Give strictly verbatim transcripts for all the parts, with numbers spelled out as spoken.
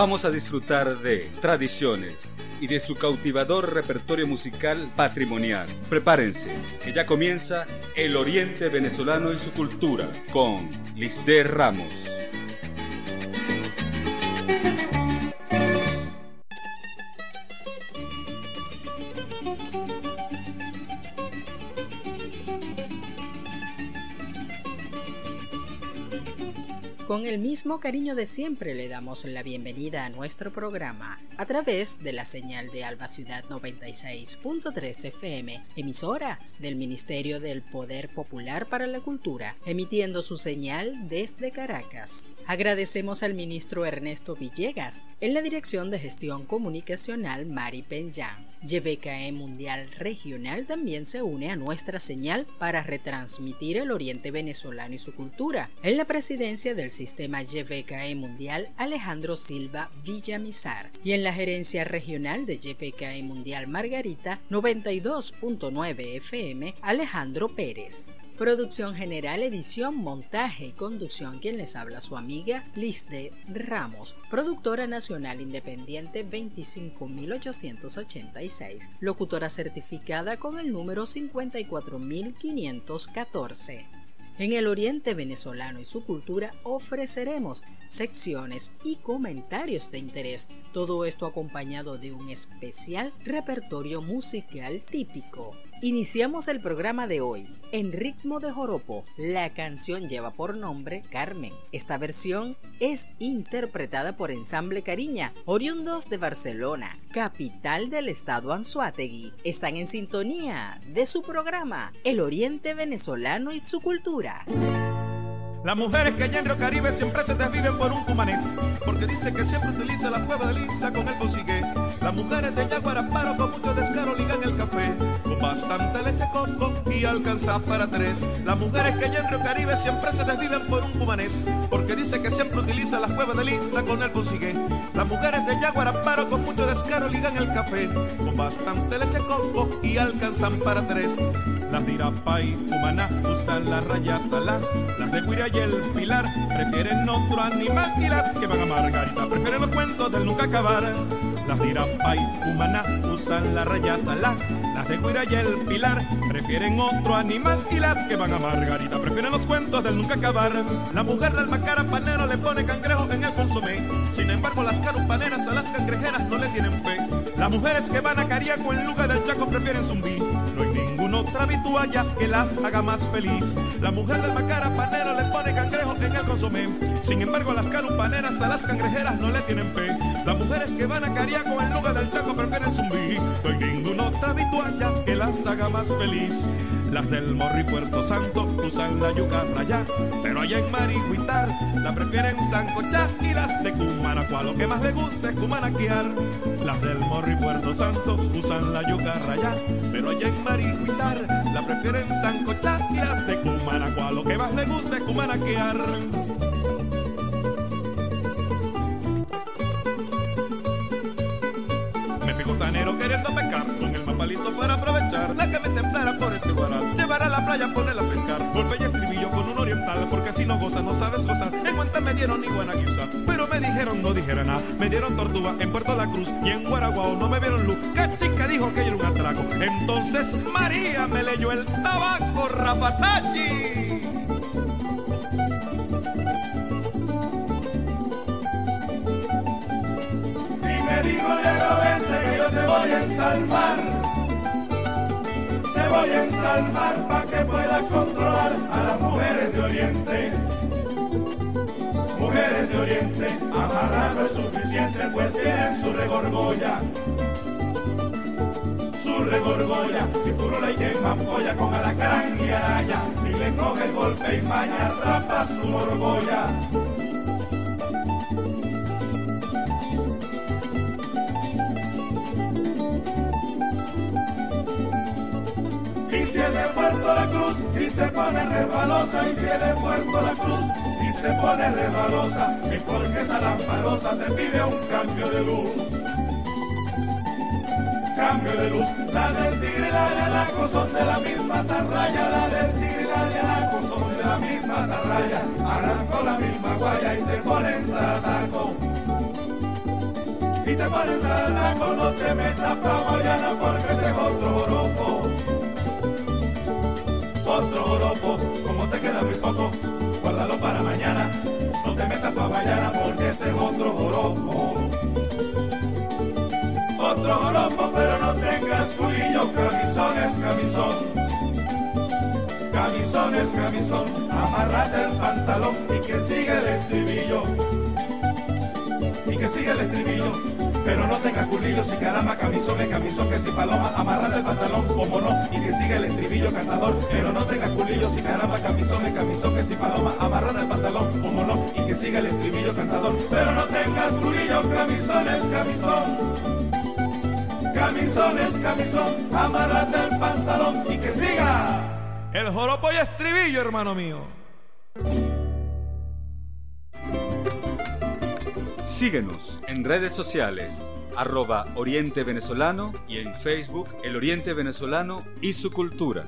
Vamos a disfrutar de tradiciones y de su cautivador repertorio musical patrimonial. Prepárense, que ya comienza El Oriente Venezolano y su cultura con Lisdé Ramos. Con el mismo cariño de siempre le damos la bienvenida a nuestro programa a través de la señal de Alba Ciudad noventa y seis punto tres F M, emisora del Ministerio del Poder Popular para la Cultura, emitiendo su señal desde Caracas. Agradecemos al ministro Ernesto Villegas en la Dirección de Gestión Comunicacional Mari Penyán. Y V K E Mundial Regional también se une a nuestra señal para retransmitir el Oriente Venezolano y su cultura. En la presidencia del Sistema Y V K E Mundial, Alejandro Silva Villamizar. Y en la gerencia regional de Y V K E Mundial Margarita, noventa y dos punto nueve F M, Alejandro Pérez. Producción general, edición, montaje y conducción, quien les habla su amiga Lisdé Ramos, productora nacional independiente veinticinco mil ochocientos ochenta y seis, locutora certificada con el número cincuenta y cuatro mil quinientos catorce. En el Oriente Venezolano y su cultura ofreceremos secciones y comentarios de interés, todo esto acompañado de un especial repertorio musical típico. Iniciamos el programa de hoy en ritmo de joropo. La canción lleva por nombre Carmen. Esta versión es interpretada por Ensamble Cariña, oriundos de Barcelona, capital del estado Anzoátegui. Están en sintonía de su programa El Oriente Venezolano y su cultura. Las mujeres que allá en Río Caribe siempre se desviven por un cumanés, porque dice que siempre utiliza la cueva de Lisa con el consigue. Las mujeres de Yaguaraparo con mucho descaro ligan el café, con bastante leche coco y alcanza para tres. Las mujeres que allá en Río Caribe siempre se desviven por un cumanés, porque dice que siempre utiliza la cueva de Lisa con el consigue. Las mujeres de Yaguaraparo con mucho descaro ligan el café, con bastante leche coco y alcanzan para tres. Las de Irapa y Cumaná usan la raya salá, las de Guira y el Pilar prefieren otro animal, y las que van a Margarita prefieren los cuentos del nunca acabar. Las de Irapa y Cumaná usan la raya salá, las de Guira y el Pilar prefieren otro animal, y las que van a Margarita prefieren los cuentos del nunca acabar. La mujer del macarapanero le pone cangrejo en el consomé, sin embargo las carupaneras a las cangrejeras no le tienen fe. Las mujeres que van a Cariaco en lugar del Chaco prefieren zumbí, no hay ninguna otra vitualla que las haga más feliz. La mujer del macarapanero le pone cangrejo en el consomé, sin embargo las carupaneras a las cangrejeras no le tienen fe. Las mujeres que van a Cariaco en lugar del Chaco prefieren zumbí, no hay ninguna otra vitualla que las haga más feliz. Las del Morro y Puerto Santo usan la yuca rayá, pero allá en Marihuitar la prefieren sancochar, y las de Cumanacuá lo que más le gusta es cumanaquear. Las del Morro y Puerto Santo usan la yuca rayá, pero allá en Marihuitar la prefieren sancochar, y las de Cumanacuá lo que más le gusta es cumanaquear. Me fijo tanero queriendo pescar, con el mapalito para aprovechar la que me templara por ese guaral, llevar a la playa, ponerla a pescar, golpe y estribillo con un oriental, porque si no gozas no sabes gozar. En Guanta me dieron ni buena guisa, pero me dijeron no dijera nada. Me dieron tortuga en Puerto La Cruz y en Guaraguao no me vieron luz. Que chica dijo que era un atraco, entonces María me leyó el tabaco Rafatachi. Digo, negro, vente que yo te voy a ensalmar, te voy a ensalmar pa' que puedas controlar a las mujeres de Oriente. Mujeres de Oriente, amarrar no es suficiente, pues tienen su regorgoya, su regorgoya. Si furula y quema polla con alacrán y araña, si le coges golpe y maña, atrapas su morgoya. Y si es de Puerto La Cruz y se pone resbalosa, y si es de Puerto La Cruz y se pone resbalosa, es porque esa lamparosa te pide un cambio de luz. Cambio de luz. La del tigre y la de Anaco son de la misma tarraya, la del tigre y la de Anaco son de la misma tarraya. Arrancó la misma guaya y te ponen zarataco. te pones saldaco, no te metas pa' Guayana porque ese es otro joropo. Otro joropo, como te queda muy poco, guárdalo para mañana. No te metas pa' Guayana porque ese es otro joropo. Otro joropo, pero no tengas culillo, camisón es camisón. Camisón es camisón, amárrate el pantalón y que siga el estribillo. Y que siga el estribillo, pero no tengas culillo, si caramba, camisón es camisón, que si paloma, amárrate el pantalón, como no, y que siga el estribillo, cantador, pero no tengas culillo, si caramba, camisón es camisón, que si paloma, amárrate el pantalón, como no, y que siga el estribillo, cantador, pero no tengas culillo, camisón es camisón. Camisón es camisón, amárrate el pantalón y que siga el joropo y estribillo, hermano mío. Síguenos en redes sociales, arroba Oriente Venezolano, y en Facebook El Oriente Venezolano y su cultura.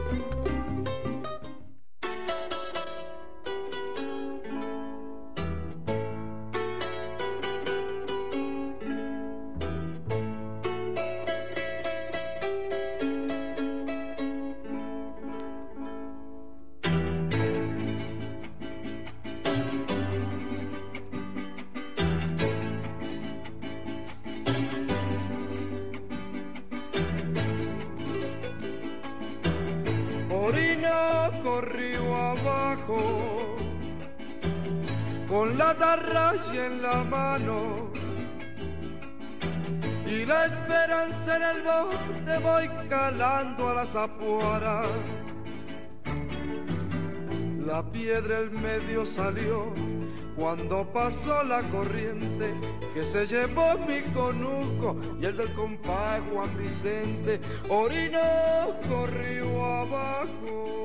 Río abajo, con la tarraya en la mano y la esperanza en el bote, voy calando a la zapuara. La piedra en medio salió cuando pasó la corriente que se llevó mi conuco y el del compa Juan Vicente. Orinoco río abajo,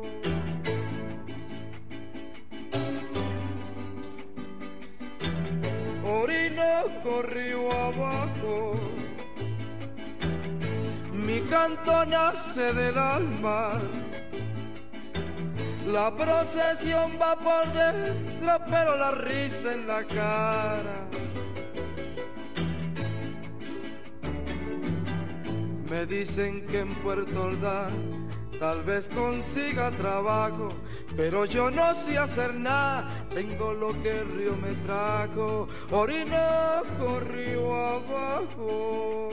Orinoco río abajo, mi canto nace del alma. La procesión va por dentro, pero la risa en la cara. Me dicen que en Puerto Ordaz tal vez consiga trabajo, pero yo no sé hacer nada, tengo lo que el río me trajo. Orinoco río abajo,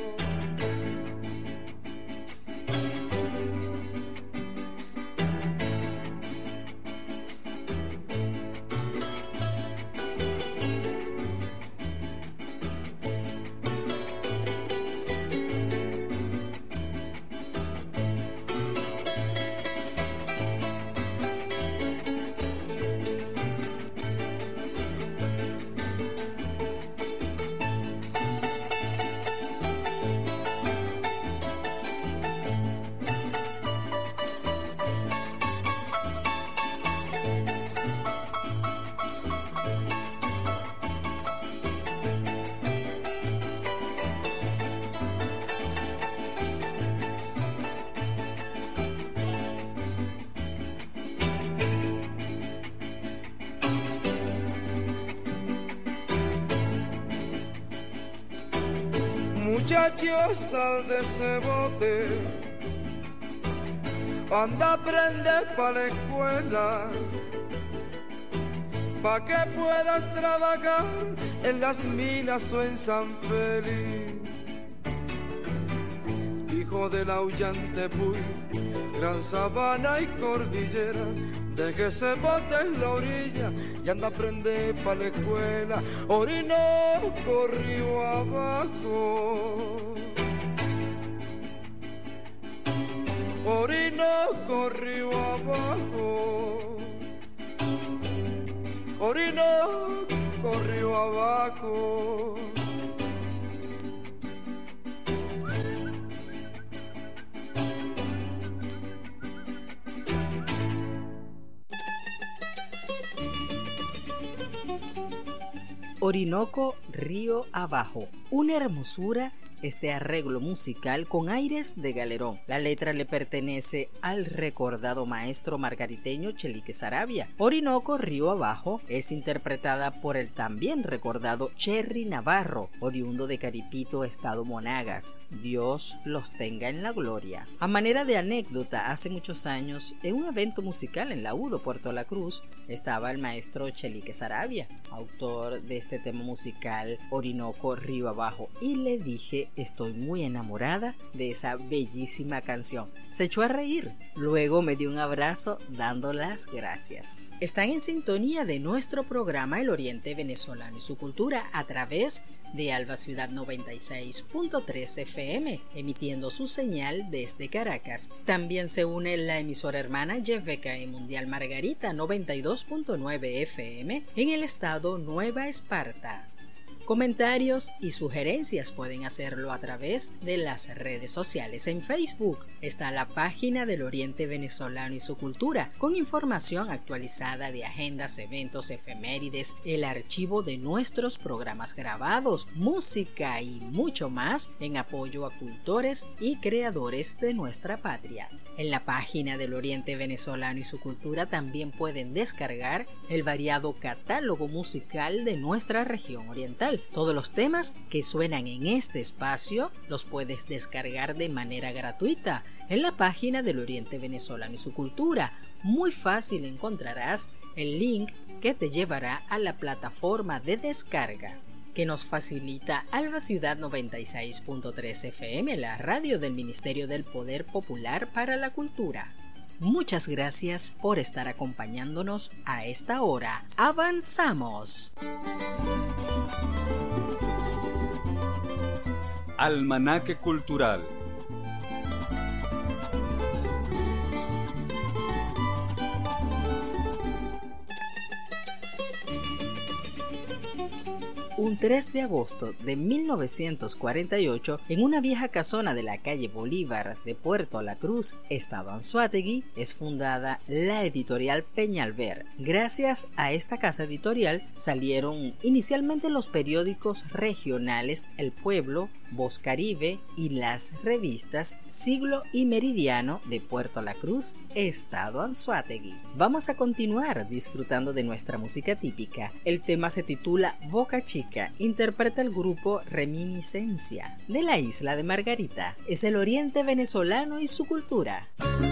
muchachos, sal de ese bote, anda, aprende pa' la escuela, pa' que puedas trabajar en las minas o en San Félix. Hijo del aullante Puy, Gran Sabana y Cordillera, deje ese bote en la orilla y anda a aprender pa' la escuela. Orinoco río abajo, Orinoco río abajo, Orinoco río abajo. Orinoco río abajo, una hermosura este arreglo musical con aires de galerón. La letra le pertenece al recordado maestro margariteño Chelique Saravia. Orinoco Río Abajo es interpretada por el también recordado Cherry Navarro, oriundo de Caripito, estado Monagas. Dios los tenga en la gloria. A manera de anécdota, hace muchos años, en un evento musical en Laudo, Puerto La Cruz, estaba el maestro Chelique Saravia, autor de este tema musical Orinoco Río Abajo, y le dije: estoy muy enamorada de esa bellísima canción. Se echó a reír, luego me dio un abrazo dando las gracias. Están en sintonía de nuestro programa El Oriente Venezolano y su Cultura a través de Alba Ciudad noventa y seis punto tres F M, emitiendo su señal desde Caracas. También se une la emisora hermana Y V K E Mundial Margarita noventa y dos punto nueve F M en el estado Nueva Esparta. Comentarios y sugerencias pueden hacerlo a través de las redes sociales. En Facebook está la página del Oriente Venezolano y su Cultura, con información actualizada de agendas, eventos, efemérides, el archivo de nuestros programas grabados, música y mucho más en apoyo a cultores y creadores de nuestra patria. En la página del Oriente Venezolano y su Cultura también pueden descargar el variado catálogo musical de nuestra región oriental. Todos los temas que suenan en este espacio los puedes descargar de manera gratuita en la página del Oriente Venezolano y su Cultura. Muy fácil encontrarás el link que te llevará a la plataforma de descarga que nos facilita Alba Ciudad noventa y seis punto tres F M, la radio del Ministerio del Poder Popular para la Cultura. Muchas gracias por estar acompañándonos a esta hora. ¡Avanzamos! Almanaque Cultural. Un tres de agosto de mil novecientos cuarenta y ocho, en una vieja casona de la calle Bolívar de Puerto La Cruz, estado Anzoátegui, es fundada la editorial Peñalver. Gracias a esta casa editorial salieron inicialmente los periódicos regionales El Pueblo, Voz Caribe y las revistas Siglo y Meridiano de Puerto La Cruz, estado Anzoátegui. Vamos a continuar disfrutando de nuestra música típica. El tema se titula Boca Chica, interpreta el grupo Reminiscencia de la isla de Margarita. Es el Oriente Venezolano y su Cultura.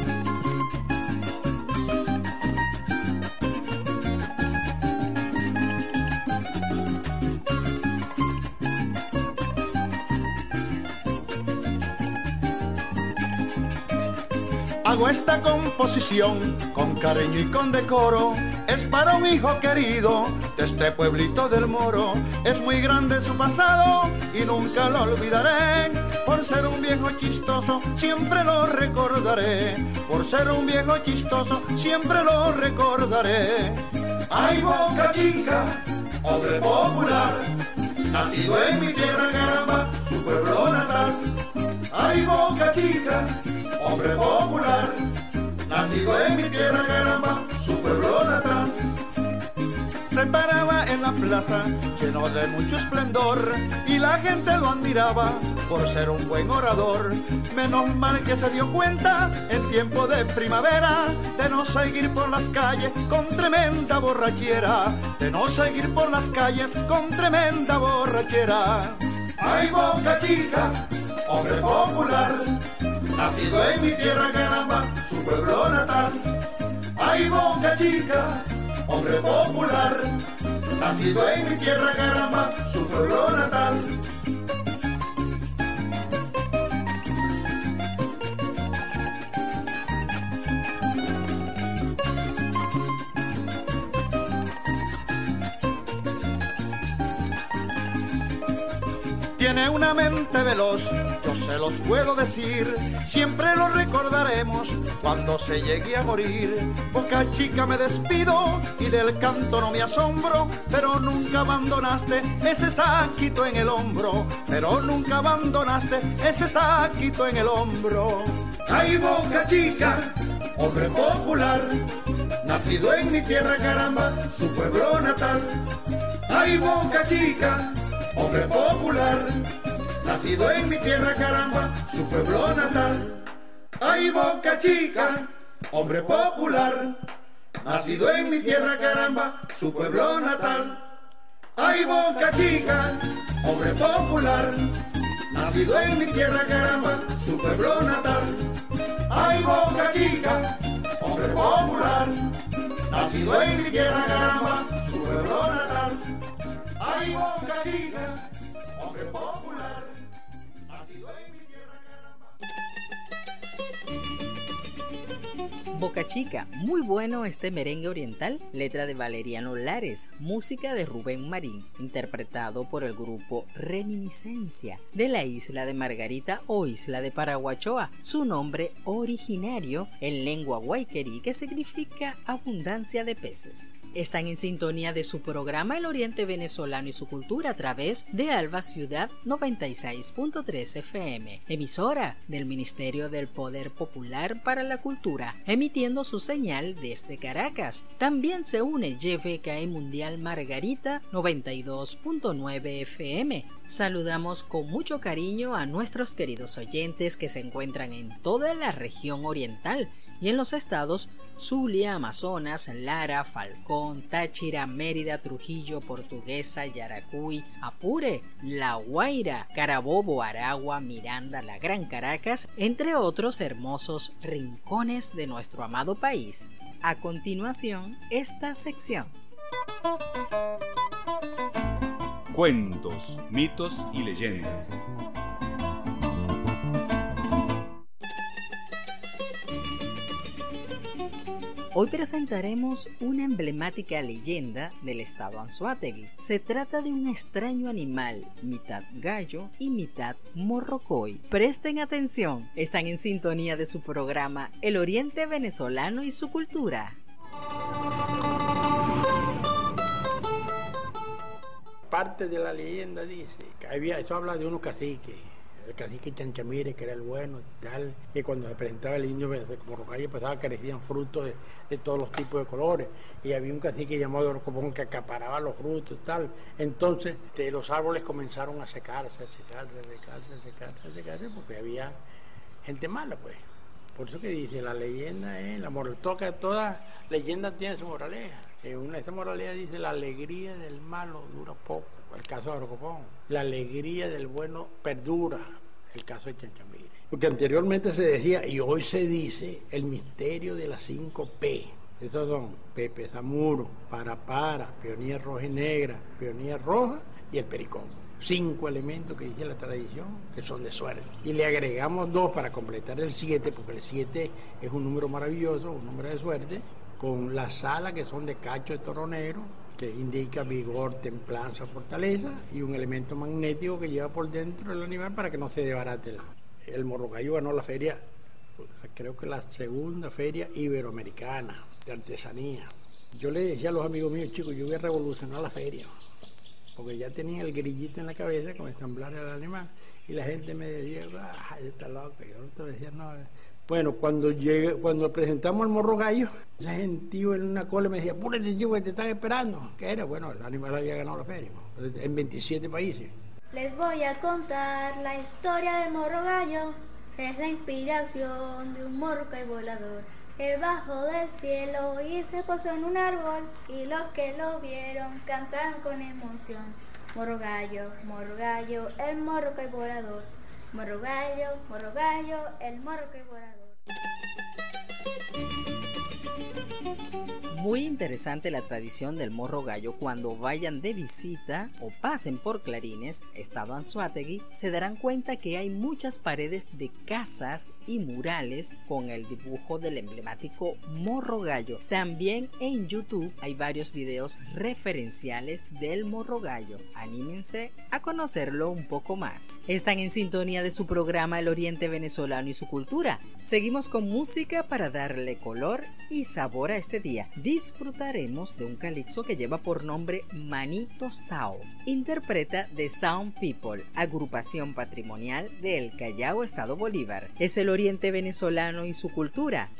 Hago esta composición con cariño y con decoro. Es para un hijo querido de este pueblito del Moro. Es muy grande su pasado y nunca lo olvidaré. Por ser un viejo chistoso siempre lo recordaré. Por ser un viejo chistoso siempre lo recordaré. Ay, Boca Chica, hombre popular, nacido en mi tierra, caramba, su pueblo natal. Ay, Boca Chica, hombre popular, nacido en mi tierra, caramba, su pueblo natal. Se paraba en la plaza, lleno de mucho esplendor, y la gente lo admiraba por ser un buen orador. Menos mal que se dio cuenta en tiempo de primavera de no seguir por las calles con tremenda borrachera, de no seguir por las calles con tremenda borrachera. Ay, Boca Chica, hombre popular, nacido en mi tierra, caramba, su pueblo natal. Ay, Boca Chica, hombre popular, nacido en mi tierra, caramba, su pueblo natal. Tiene una mente veloz, yo se los puedo decir, siempre lo recordaremos cuando se llegue a morir. Boca Chica, me despido y del canto no me asombro, pero nunca abandonaste ese saquito en el hombro, pero nunca abandonaste ese saquito en el hombro. Ay, Boca Chica, hombre popular, nacido en mi tierra, caramba, su pueblo natal. Ay, Boca Chica, hombre popular, nacido en mi tierra, caramba, su pueblo natal. Ay, Boca Chica, hombre popular, nacido en mi tierra, caramba, su pueblo natal. Ay, Boca Chica, hombre popular, nacido en mi tierra, caramba, su pueblo natal. Ay, Boca Chica, hombre popular, nacido en mi tierra, caramba, su pueblo natal. Ay, Boca Chica, hombre popular, nacido en mi tierra, caramba. Boca Chica, muy bueno este merengue oriental, letra de Valeriano Lares, música de Rubén Marín, interpretado por el grupo Reminiscencia, de la isla de Margarita o isla de Paraguachoa, su nombre originario en lengua guayquerí que significa abundancia de peces. Están en sintonía de su programa El Oriente Venezolano y su Cultura a través de Alba Ciudad noventa y seis punto tres F M, emisora del Ministerio del Poder Popular para la Cultura, emitiendo su señal desde Caracas. También se une Y V K E Mundial Margarita noventa y dos punto nueve F M. Saludamos con mucho cariño a nuestros queridos oyentes que se encuentran en toda la región oriental y en los estados Zulia, Amazonas, Lara, Falcón, Táchira, Mérida, Trujillo, Portuguesa, Yaracuy, Apure, La Guaira, Carabobo, Aragua, Miranda, la Gran Caracas, entre otros hermosos rincones de nuestro amado país. A continuación, esta sección. Cuentos, mitos y leyendas. Hoy presentaremos una emblemática leyenda del estado Anzoátegui. Se trata de un extraño animal, mitad gallo y mitad morrocoy. Presten atención, están en sintonía de su programa El Oriente Venezolano y su Cultura. Parte de la leyenda dice que había, eso habla de unos caciques. El cacique Chanchamire, que era el bueno, tal, y cuando se presentaba el indio morrocayo pasaba que recibían frutos de, de todos los tipos de colores, y había un cacique llamado Orcopón que acaparaba los frutos, tal. Entonces de los árboles comenzaron a secarse, a secarse, a secarse, a secarse, a secarse, porque había gente mala, pues. Por eso que dice, la leyenda es, la moral, toca, toda leyenda tiene su moraleja. En una de estas moralejas dice, la alegría del malo dura poco, el caso de Orcopón. La alegría del bueno perdura, el caso de Chanchamire. Porque anteriormente se decía, y hoy se dice, el misterio de las cinco P. Esos son Pepe Zamuro, Para Para, Peonía Roja y Negra, Peonía Roja y el Pericón. Cinco elementos que dice la tradición que son de suerte. Y le agregamos dos para completar el siete, porque el siete es un número maravilloso, un número de suerte, con las alas que son de cacho de toro negro, que indica vigor, templanza, fortaleza, y un elemento magnético que lleva por dentro el animal para que no se desbarate. El, el morrocayo ganó la feria, creo que la segunda feria iberoamericana de artesanía. Yo le decía a los amigos míos, chicos, yo voy a revolucionar la feria, porque ya tenía el grillito en la cabeza con ensamblar el animal, y la gente me decía, ah, está loco, y otro decía, no. Bueno, cuando llegué, cuando presentamos el morro gallo, ese gentío en una cola me decía, apúrate, chico, que te están esperando. ¿Qué era? Bueno, el animal había ganado la feria, en veintisiete países. Les voy a contar la historia del morro gallo. Es la inspiración de un morrocoy volador. Él bajó del cielo y se posó en un árbol, y los que lo vieron cantaron con emoción. Morro gallo, morro gallo, el morrocoy volador. Morro gallo, morro gallo, el morrocoy volador. Muy interesante la tradición del morro gallo. Cuando vayan de visita o pasen por Clarines, estado Anzoátegui, se darán cuenta que hay muchas paredes de casas y murales con el dibujo del emblemático morro gallo. También en YouTube hay varios videos referenciales del morro gallo. Anímense a conocerlo un poco más. Están en sintonía de su programa El Oriente Venezolano y su Cultura. Seguimos con música para darle color y sabor a este día. Disfrutaremos de un calipso que lleva por nombre Maní Tostao. Interpreta The Sound People, agrupación patrimonial de El Callao, Estado Bolívar. Es el Oriente Venezolano y su Cultura.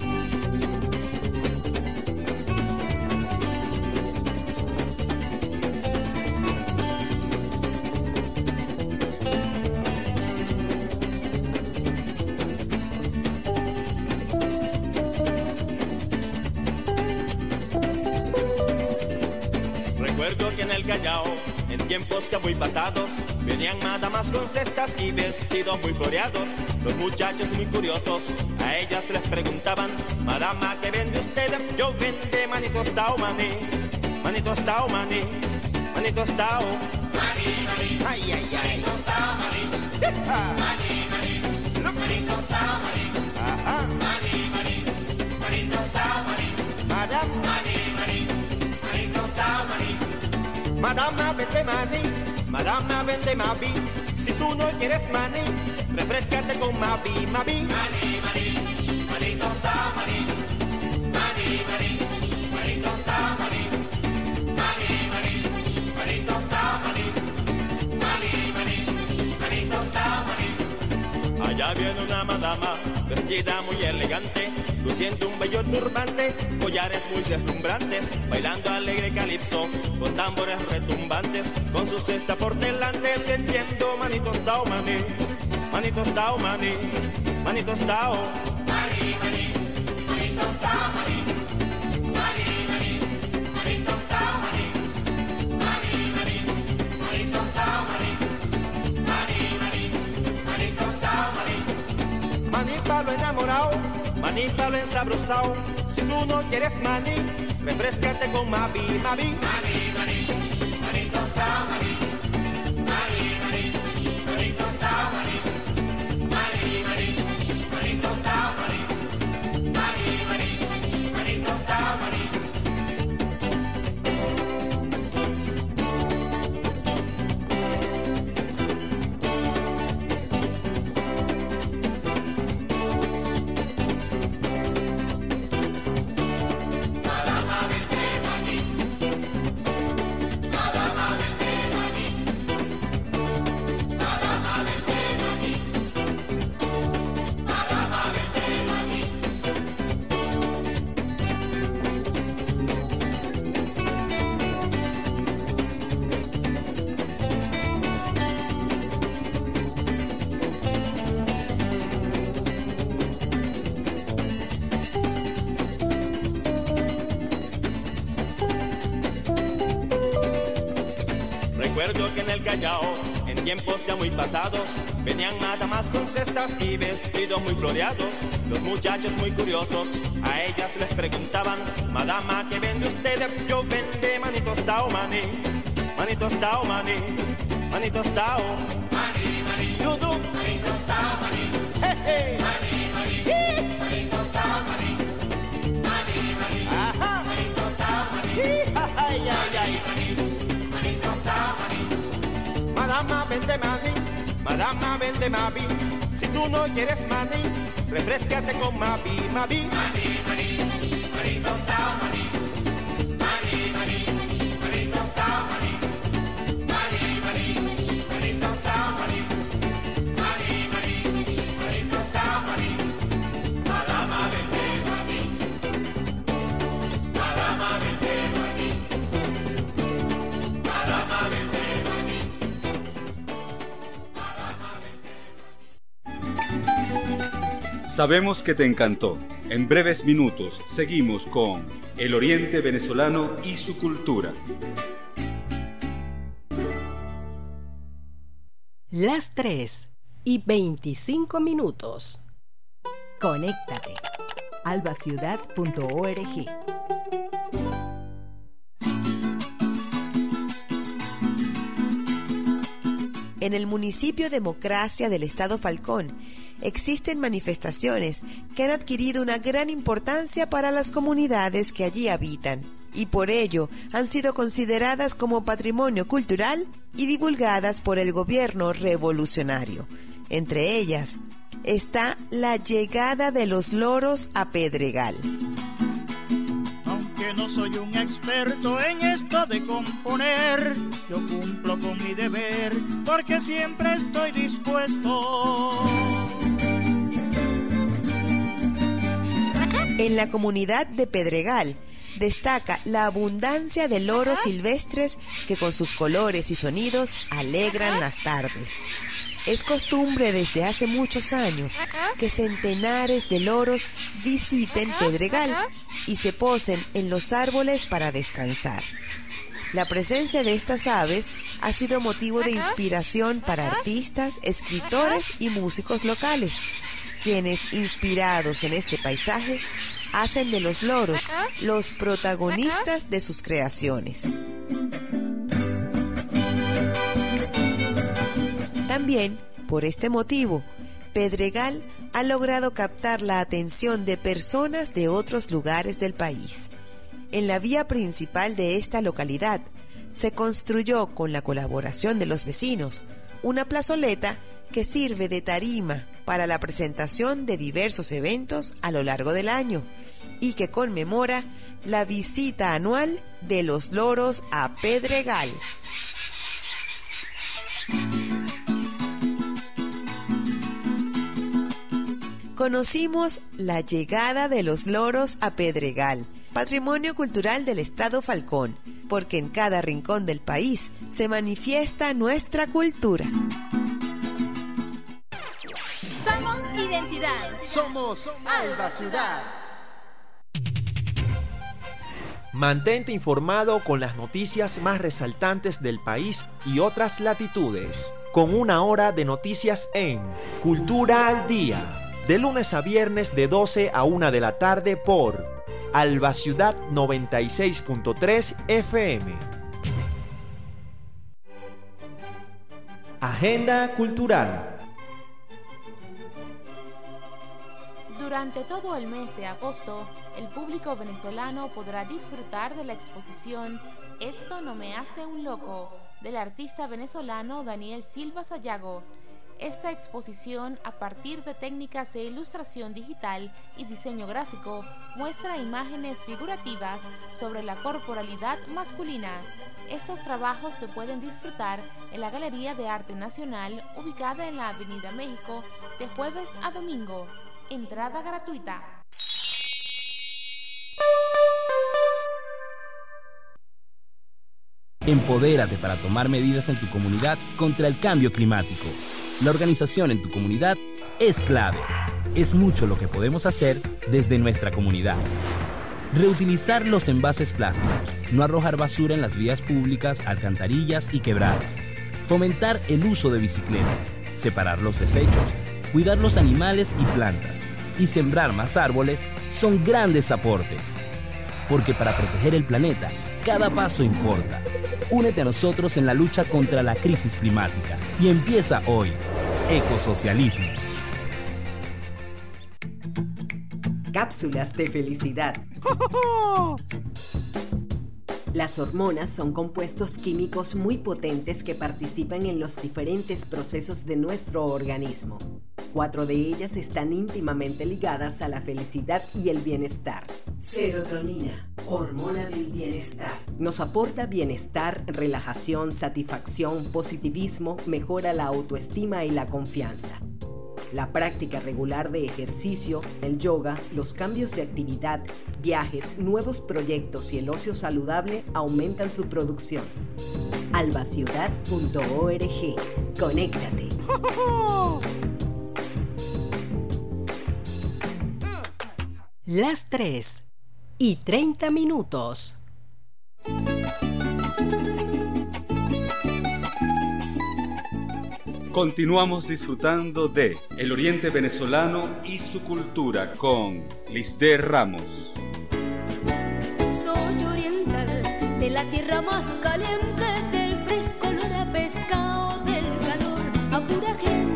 Callao, en tiempos ya muy pasados, venían madamas con cestas y vestidos muy floreados. Los muchachos muy curiosos, a ellas les preguntaban: madama, ¿qué vende usted? Yo vende manitos tao, maní, manitos tao, maní, manitos tao. Maní, maní, ay, ay, ay. Manitos tao, maní, maní, maní, manitos tao, maní, ajá, maní, maní, manitos tao, maní, madam, maní, maní, manitos tao, maní. Madama, vende maní, madama, vende maví. Si tú no quieres maní, refrescate con maví, maví. Maní, maní, manitos tao, maní, maní, maní, manitos tao, maní, maní, maní, manitos tao, maní, maní, maní, manitos tao, maní. Allá viene una madama, vestida muy elegante, luciendo un bello turbante, collares muy deslumbrantes, bailando alegre calipso, con tambores retumbantes, con su cesta por delante, vendiendo manitos tao, maní, manitos tao, maní, manitos tao, maní, maní, manitos tao, maní, maní, maní, manitos tao, maní, maní, maní, manitos tao, maní, maní, maní, manitos tao, maní. Maní pa' lo enamorado, maní pa' lo ensabrosao. Si tú no quieres maní, refrescate con maví, maví. Maní, maní, manitos tao, maní, maní, maní, manitos tao, maní, maní, maní, manitos tao, maní, maní, maní, manitos tao, maní. Recuerdo que en el Callao, en tiempos ya muy pasados, venían madamas con cestas y vestidos muy floreados. Los muchachos muy curiosos, a ellas les preguntaban: madama, ¿qué vende usted? Yo vende manitos tao, maní, manitos tao, maní, manitos tao, maní, maní, yudu, manitos tao, maní, jeje, maní, maní, manitos tao, maní, maní, maní, ajá, manitos tao, maní, ay, ay, ay, manitos tao, maní. Madama, vende maní, madama, vende maví. Si tú no quieres maní, refrescate con maví, maví. Maní, maní, manitos tao, maní, maní, maní, manitos tao, maní, maní, maní, manitos tao, maní, maní, maní, manitos tao, maní. Madama, vende maní, madama, vende maní, madama, vende maní. Sabemos que te encantó. En breves minutos seguimos con el Oriente Venezolano y su cultura. Las tres y veinticinco minutos. Conéctate. alba ciudad punto org. En el municipio Democracia del estado Falcón existen manifestaciones que han adquirido una gran importancia para las comunidades que allí habitan y por ello han sido consideradas como patrimonio cultural y divulgadas por el gobierno revolucionario. Entre ellas está la llegada de los loros a Pedregal. Aunque no soy un experto en esto de componer, yo cumplo con mi deber porque siempre estoy dispuesto. En la comunidad de Pedregal destaca la abundancia de loros silvestres que con sus colores y sonidos alegran las tardes. Es costumbre desde hace muchos años que centenares de loros visiten Pedregal y se posen en los árboles para descansar. La presencia de estas aves ha sido motivo de inspiración para artistas, escritores y músicos locales, quienes, inspirados en este paisaje, hacen de los loros los protagonistas de sus creaciones. También, por este motivo, Pedregal ha logrado captar la atención de personas de otros lugares del país. En la vía principal de esta localidad se construyó, con la colaboración de los vecinos, una plazoleta que sirve de tarima para la presentación de diversos eventos a lo largo del año y que conmemora la visita anual de los loros a Pedregal. Conocimos la llegada de los loros a Pedregal, patrimonio cultural del Estado Falcón, porque en cada rincón del país se manifiesta nuestra cultura. Somos identidad. Somos Alba Ciudad. Mantente informado con las noticias más resaltantes del país y otras latitudes, con una hora de noticias en Cultura al Día, de lunes a viernes de doce a una de la tarde por Alba Ciudad noventa y seis punto tres F M. Agenda Cultural. Durante todo el mes de agosto, el público venezolano podrá disfrutar de la exposición Esto no me hace un loco, del artista venezolano Daniel Silva Sayago. Esta exposición, a partir de técnicas de ilustración digital y diseño gráfico, muestra imágenes figurativas sobre la corporalidad masculina. Estos trabajos se pueden disfrutar en la Galería de Arte Nacional, ubicada en la Avenida México, de jueves a domingo. Entrada gratuita. Empodérate para tomar medidas en tu comunidad contra el cambio climático. La organización en tu comunidad es clave. Es mucho lo que podemos hacer desde nuestra comunidad. Reutilizar los envases plásticos, no arrojar basura en las vías públicas, alcantarillas y quebradas. Fomentar el uso de bicicletas, separar los desechos, cuidar los animales y plantas y sembrar más árboles son grandes aportes. Porque para proteger el planeta, cada paso importa. Únete a nosotros en la lucha contra la crisis climática y empieza hoy. Ecosocialismo. Cápsulas de felicidad. Las hormonas son compuestos químicos muy potentes que participan en los diferentes procesos de nuestro organismo. Cuatro de ellas están íntimamente ligadas a la felicidad y el bienestar. Serotonina, hormona del bienestar. Nos aporta bienestar, relajación, satisfacción, positivismo, mejora la autoestima y la confianza. La práctica regular de ejercicio, el yoga, los cambios de actividad, viajes, nuevos proyectos y el ocio saludable aumentan su producción. alba ciudad punto org. Conéctate. Las tres y treinta minutos. Continuamos disfrutando de El Oriente Venezolano y su cultura con Lisdeth Ramos. Soy oriental, de la tierra más caliente, del fresco olor a pescado, del calor a pura gente.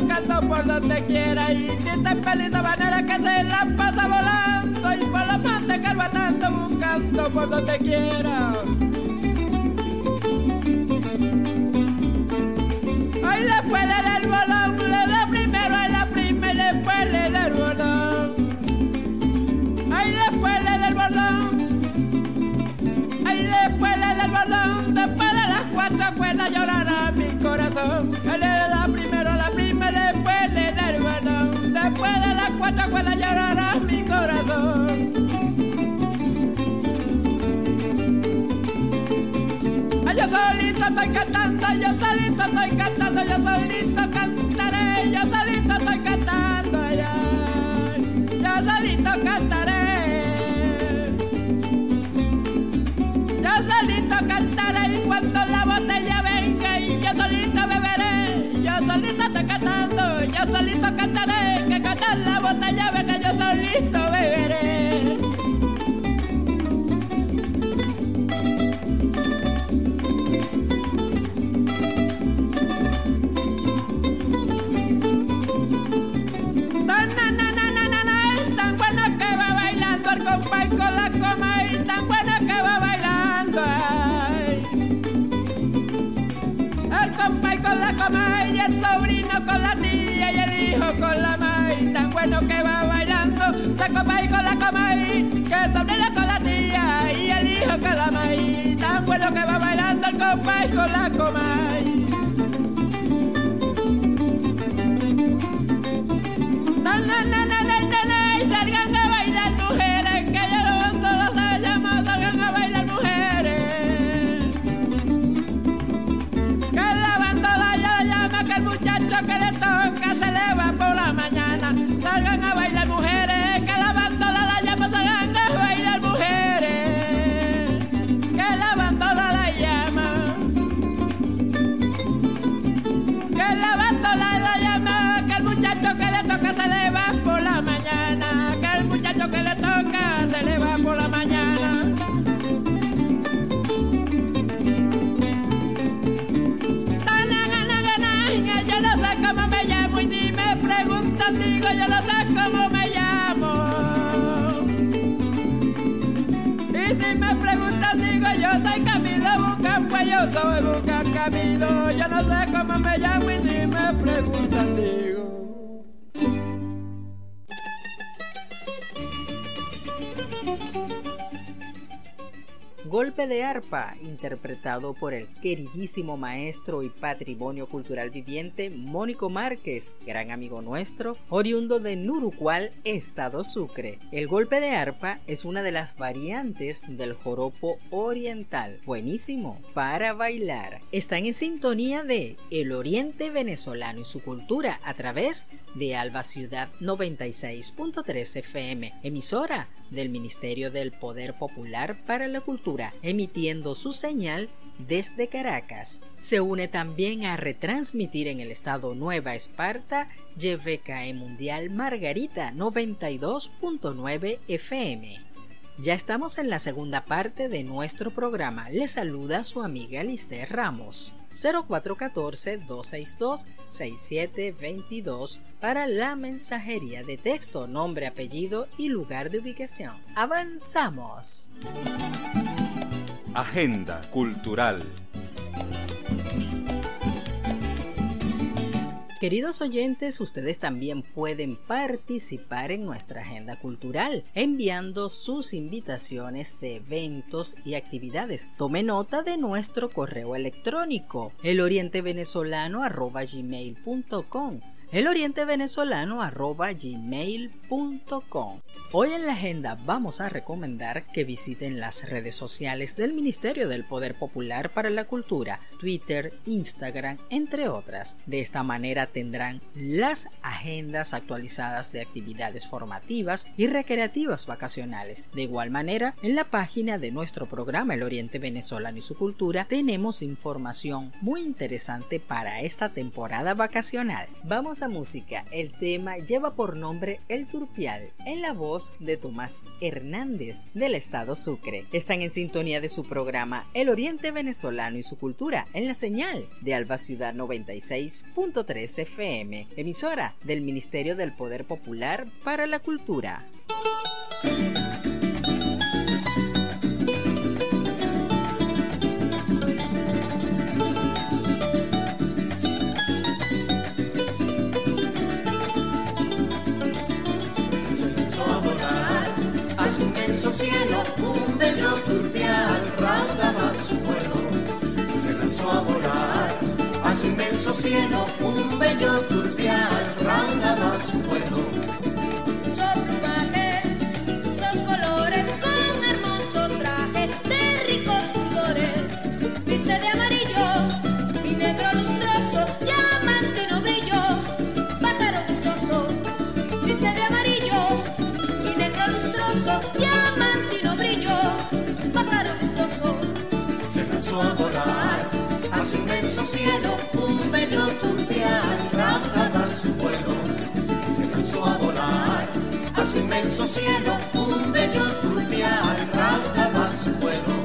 buscando por donde quiera y si está feliz de manera que se la pasa volando y por los montes que va andando buscando por donde quiera. Hoy después le da el bolón, le da primero a la prima y después le da el bolón. Hoy después le da el bolón, hoy después le da el bolón, después de las cuatro cuerdas llorará mi corazón. Él le da primero a la prima y después le da el bolón, después de las cuatro cuerdas llorará mi corazón. Yo solito estoy cantando, yo solito estoy cantando, yo solito cantaré, yo solito estoy cantando, ya, yo solito cantaré, yo solito cantaré y cuando la botella venga y yo solito beberé, yo solito estoy cantando, yo solito cantaré, que cuando la botella venga yo solito beberé. Compay con la coma y tan buena que va bailando, ay. El compay con la coma y el sobrino con la tía y el hijo con la maíz, tan bueno que va bailando. La compay con la coma y que el sobrino con la tía y el hijo con la maíz, tan bueno que va bailando el compay con la coma. Na, na, na, na, na, na, na, y salgan a bailar mujeres, que yo lo ando se llama, salgan a bailar mujeres. Que la bandola ya la llama, que el muchacho que le toca se le va por la mañana. Salgan a bailar mujeres, que la bandola la llama, salgan a bailar mujeres. Que la bandola la llama, que la bandola la llama, que el muchacho que le toca se le va por la mañana, que el muchacho que le toca se le va por la mañana. Yo no sé cómo me llamo y si me preguntan digo yo no sé cómo me llamo. Y si me preguntan digo yo soy Camilo Bucan, pues yo soy Bucan Camilo. Yo no sé cómo me llamo y si me preguntan digo. Golpe de arpa, interpretado por el queridísimo maestro y patrimonio cultural viviente Mónico Márquez, gran amigo nuestro, oriundo de Nurucual, Estado Sucre. El golpe de arpa es una de las variantes del joropo oriental, buenísimo para bailar. Están en sintonía de El Oriente Venezolano y su cultura a través de Alba Ciudad noventa y seis punto tres F M, emisora del Ministerio del Poder Popular para la Cultura, emitiendo su señal desde Caracas. Se une también a retransmitir en el estado Nueva Esparta Y V K E Mundial Margarita noventa y dos punto nueve F M. Ya estamos en la segunda parte de nuestro programa. Le saluda su amiga Lister Ramos. cero cuatro uno cuatro, dos seis dos, seis siete dos dos para la mensajería de texto, nombre, apellido y lugar de ubicación. ¡Avanzamos! Agenda cultural. Queridos oyentes, ustedes también pueden participar en nuestra agenda cultural enviando sus invitaciones de eventos y actividades. Tome nota de nuestro correo electrónico elorientevenezolano arroba gmail punto com elorientevenezolano arroba gmail punto com. Hoy en la agenda vamos a recomendar que visiten las redes sociales del Ministerio del Poder Popular para la Cultura, Twitter, Instagram, entre otras. De esta manera tendrán las agendas actualizadas de actividades formativas y recreativas vacacionales. De igual manera, en la página de nuestro programa El Oriente Venezolano y su Cultura tenemos información muy interesante para esta temporada vacacional. Vamos hermosa música. El tema lleva por nombre El Turpial, en la voz de Tomás Hernández, del estado Sucre. Están en sintonía de su programa El Oriente Venezolano y su Cultura, en la señal de Alba Ciudad noventa y seis punto tres F M, emisora del Ministerio del Poder Popular para la Cultura. Cielo, un bello turpial raudaba su vuelo. Se lanzó a volar a su inmenso cielo, un bello turpial raudaba su vuelo. Sus plumajes, sus colores, con hermoso traje de ricos flores. Viste de amarillo y negro lustroso, diamantino brillo, pájaro vistoso. Viste de amarillo y negro lustroso, diamantino brillo, pájaro vistoso. Se lanzó a volar a su inmenso cielo, un bello turpial raudaba su vuelo. Se lanzó a volar a su inmenso cielo, un bello turpial raudaba su vuelo.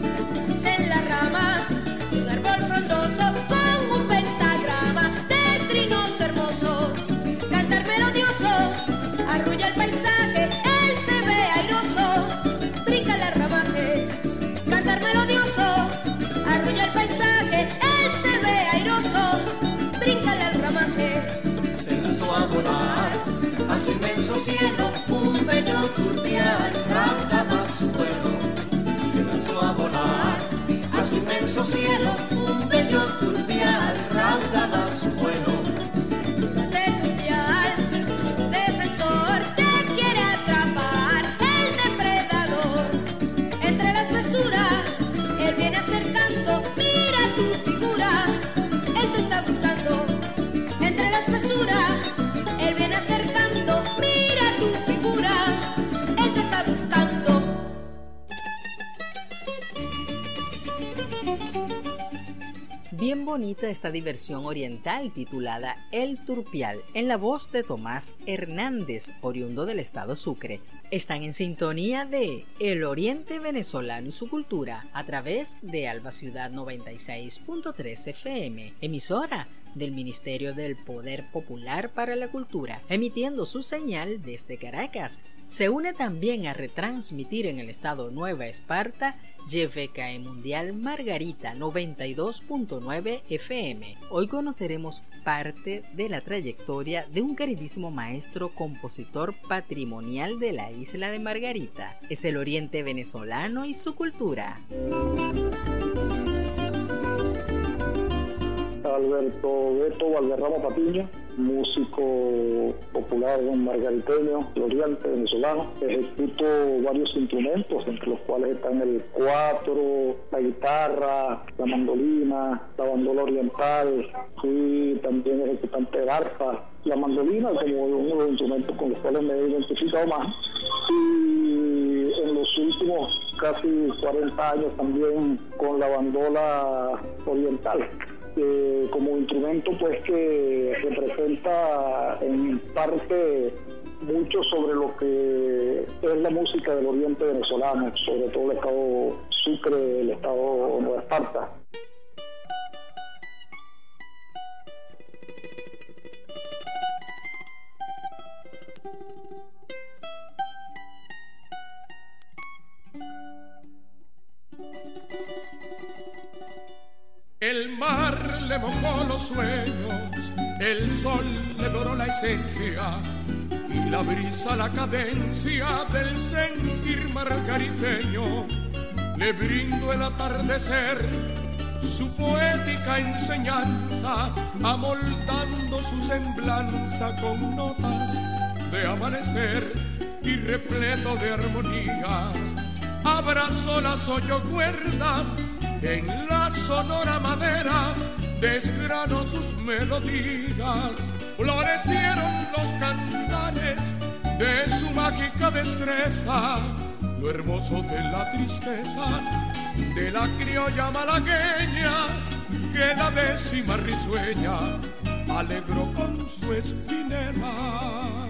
En la rama, un árbol frondoso con un pentagrama de trinos hermosos. Cantar melodioso, arrulla el paisaje, él se ve airoso. Brinca el ramaje, cantar melodioso, arrulla el paisaje, él se ve airoso. Brinca el ramaje. Se lanzó a volar a su inmenso cielo, un bello turpial raudaba su vuelo. Se lanzó a volar a su inmenso cielo, un bello turpial raudaba su vuelo. De turpial, defensor, te quiere atrapar el depredador. Entre la espesura, él viene acercando, mira tu figura, él te está buscando. Entre la espesura, él viene acercando, mira tu figura, él te está buscando. Bien bonita esta diversión oriental titulada El Turpial, en la voz de Tomás Hernández, oriundo del estado Sucre. Están en sintonía de El Oriente Venezolano y su Cultura a través de Alba Ciudad noventa y seis punto tres F M, emisora del Ministerio del Poder Popular para la Cultura, emitiendo su señal desde Caracas. Se une también a retransmitir en el estado Nueva Esparta Y F K E Mundial Margarita noventa y dos punto nueve F M. Hoy conoceremos parte de la trayectoria de un queridísimo maestro compositor patrimonial de la isla de Margarita. Es el Oriente Venezolano y su Cultura. Alberto Beto Valderrama Patiño, músico popular margariteño, del Oriente Venezolano. Ejecuto varios instrumentos, entre los cuales están el cuatro, la guitarra, la mandolina, la bandola oriental. Fui también ejecutante de arpa, la mandolina como uno de los instrumentos con los cuales me he identificado más. Y en los últimos casi cuarenta años también con la bandola oriental. Eh, como instrumento pues que representa en parte mucho sobre lo que es la música del Oriente Venezolano, sobre todo el estado Sucre, el estado Nueva Esparta. El mar le mojó los sueños, el sol le doró la esencia y la brisa la cadencia del sentir margariteño. Le brindo el atardecer, su poética enseñanza, amoldando su semblanza con notas de amanecer y repleto de armonías. Abrazó las ocho cuerdas, en la sonora madera desgranó sus melodías. Florecieron los cantares de su mágica destreza, lo hermoso de la tristeza de la criolla malagueña, que la décima risueña alegró con su espinela.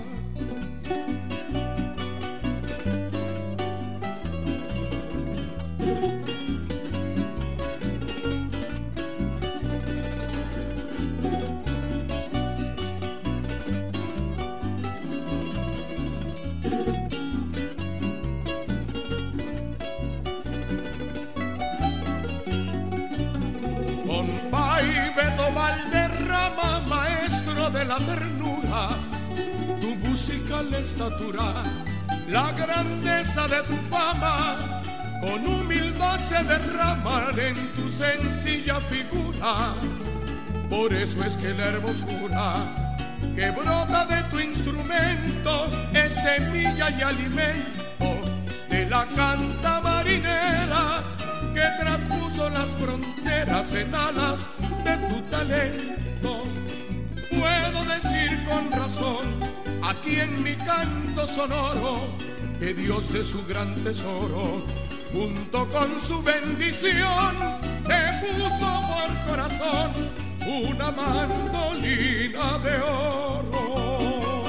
Valderrama, maestro de la ternura, tu musical estatura, la grandeza de tu fama, con humildad se derraman en tu sencilla figura. Por eso es que la hermosura que brota de tu instrumento es semilla y alimento de la canta marinera que traspuso las fronteras en alas de tu talento. Puedo decir con razón, aquí en mi canto sonoro, que Dios de su gran tesoro, junto con su bendición, te puso por corazón una mandolina de oro.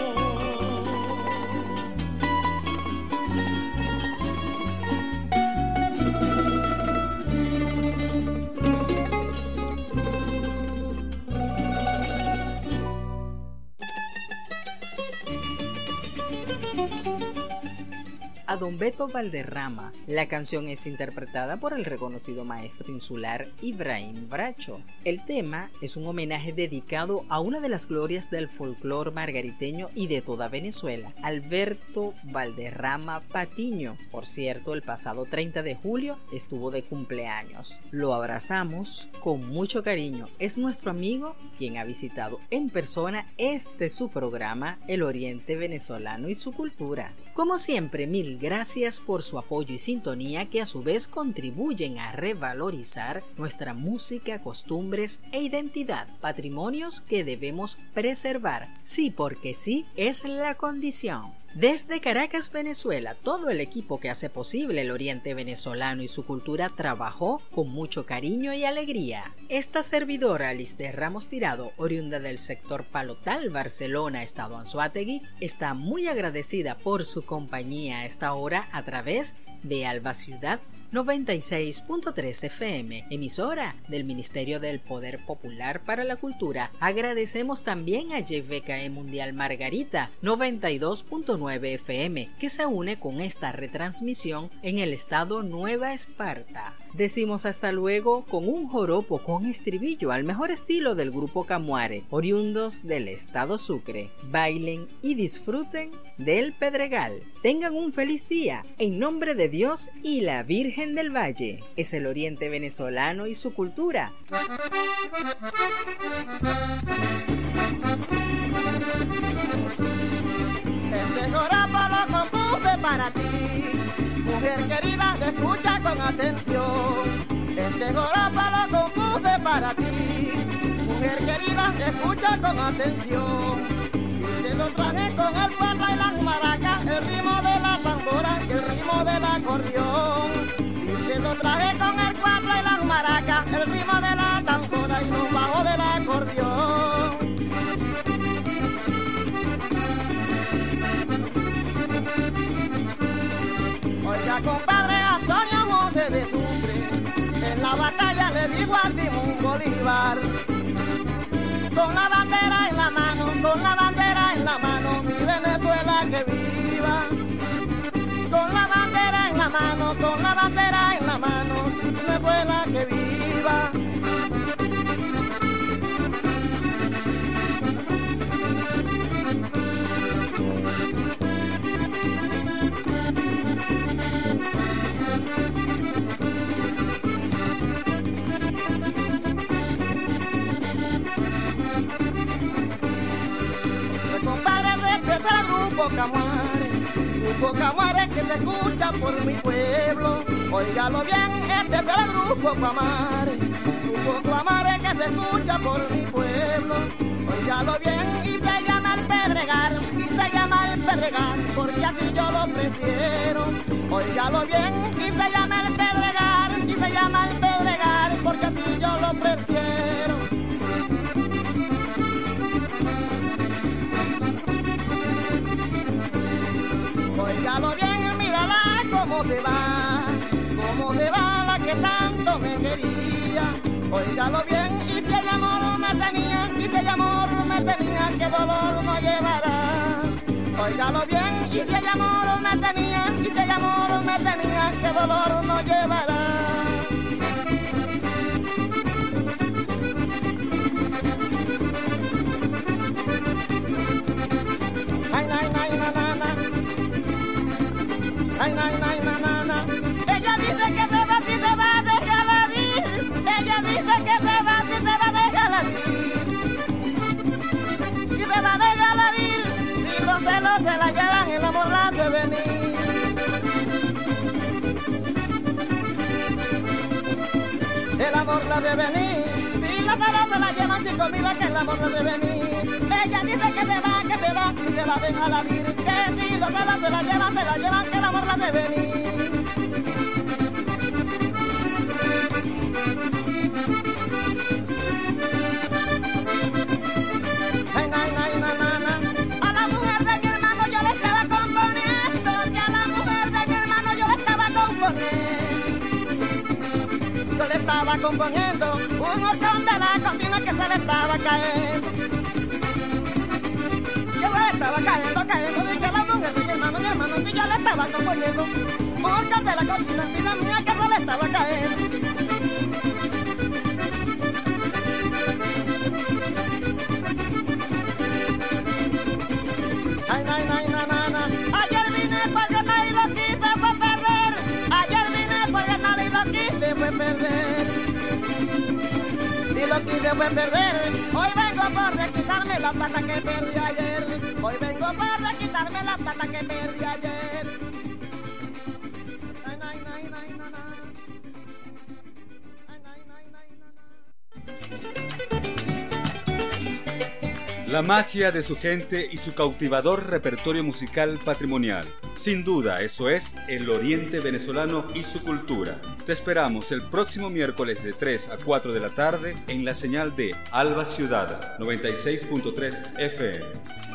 A don Beto Valderrama. La canción es interpretada por el reconocido maestro insular Ibrahim Bracho. El tema es un homenaje dedicado a una de las glorias del folclore margariteño y de toda Venezuela, Alberto Valderrama Patiño. Por cierto, el pasado treinta de julio estuvo de cumpleaños. Lo abrazamos con mucho cariño. Es nuestro amigo quien ha visitado en persona este su programa, El Oriente Venezolano y su Cultura. Como siempre, mil gracias por su apoyo y sintonía, que a su vez contribuyen a revalorizar nuestra música, costumbres e identidad, patrimonios que debemos preservar. Sí, porque sí es la condición. Desde Caracas, Venezuela, todo el equipo que hace posible el Oriente Venezolano y su Cultura trabajó con mucho cariño y alegría. Esta servidora, Lisdeth Ramos Tirado, oriunda del sector Palotal, Barcelona, Estado Anzoátegui, está muy agradecida por su compañía a esta hora a través de Alba Ciudad noventa y seis punto tres F M, emisora del Ministerio del Poder Popular para la Cultura. Agradecemos también a Y V K E Mundial Margarita noventa y dos punto nueve F M, que se une con esta retransmisión en el estado Nueva Esparta. Decimos hasta luego con un joropo con estribillo al mejor estilo del grupo Camuare, oriundos del estado Sucre. Bailen y disfruten del Pedregal. Tengan un feliz día en nombre de Dios y la Virgen del Valle. Es el Oriente Venezolano y su Cultura. Este joropo lo compuse para ti, mujer querida, te escucha con atención. Este joropo lo compuse para ti, mujer querida, te escucha con atención. Y te lo traje con el cuerno y las maracas, el ritmo de la tambora y el ritmo del acordeón. Te lo traje con el cuatro y las maracas, el ritmo de la tambora y los bajos del acordeón. Oiga, compadre, a Sonia Monte de Sucre, en la batalla le digo a Simón Bolívar, con la bandera en la mano, con la bandera en la mano, mi Venezuela que viva. Con la bandera en la mano, con la bandera en la mano, Venezuela que viva. Pues compadre, respeta el grupo Camuare, grupo Camuare que te escucha por mi pueblo. Óigalo bien, este es el grupo Camuare, grupo Camuare que te escucha por mi pueblo. Óigalo bien, y se llama el Pedregal, y se llama el Pedregal, porque así yo lo prefiero. Óigalo bien, y se llama el Pedregal, y se llama el Pedregal, porque así yo lo prefiero. Óigalo bien, y si el amor me tenía, y si el amor me tenía, qué dolor no llevará. Óigalo bien, y si el amor me tenía, y si el amor me tenía, qué dolor no llevará. Ay, ay, ay, na, na, na. Ay, ay, ay, na, na, na. Ella dice que te va, si te va, déjala ir. Ella dice que te va, si te va, déjala ir. Si te va, déjala ir. Si los celos te la llevan, el amor la hace venir. El amor la de venir. Si los celos te la llevan, chico, mira que el amor la de venir. Ella dice que te va, que te va, y te va, déjala ir. Que si los celos te la llevan, te la llevan, que el amor la de venir. Ay, ay, ay, na, na, na. A la mujer de mi hermano yo le estaba componiendo, que a la mujer de mi hermano yo le estaba componiendo. Yo le estaba componiendo un horcón de la cocina que se le estaba cayendo. Yo le estaba cayendo, cayendo, dije a la mujer de mi hermano, mi hermano, y yo le estaba componiendo un horcón de la cocina, y la mía que se le estaba cayendo. Ay, ay, ay, na, na, na. Ayer vine para ganar y lo quise fue perder. Ayer vine para ganar y lo quise fue perder. Y lo quise fue perder. Hoy vengo por quitarme la plata que perdí ayer. Hoy vengo por quitarme la plata que perdí ayer. Ay, ay, ay, ay, na, na. Ay, ay, ay, ay, na, na. La magia de su gente y su cautivador repertorio musical patrimonial. Sin duda, eso es el Oriente Venezolano y su cultura. Te esperamos el próximo miércoles de tres a cuatro de la tarde en la señal de Alba Ciudad noventa y seis punto tres F M.